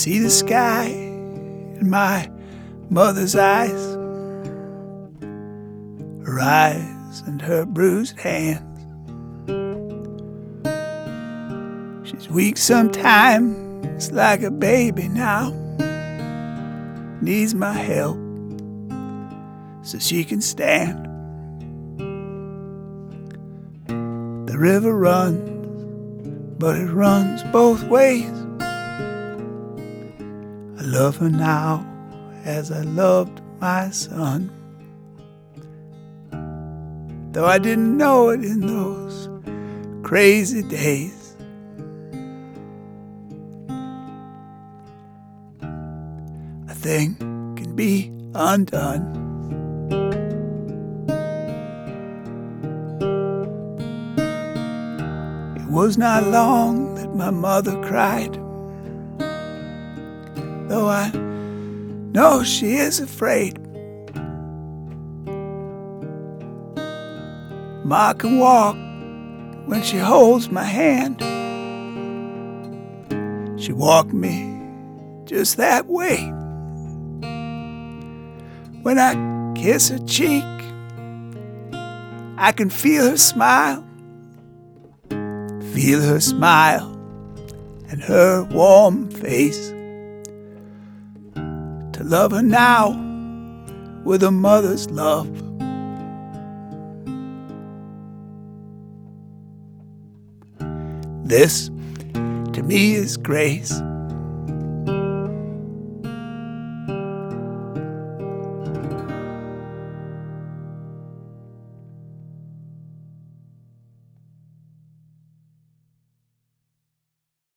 see the sky in my mother's eyes, her eyes and her bruised hands. She's weak sometimes like a baby now, needs my help so she can stand. The river runs, but it runs both ways. I love her now as I loved my son, though I didn't know it in those crazy days. A thing can be undone. It was not long that my mother cried, though I know she is afraid. Ma can walk when she holds my hand. She walked me just that way. When I kiss her cheek, I can feel her smile. Feel her smile and her warm face. To love her now with a mother's love. This, to me, is grace.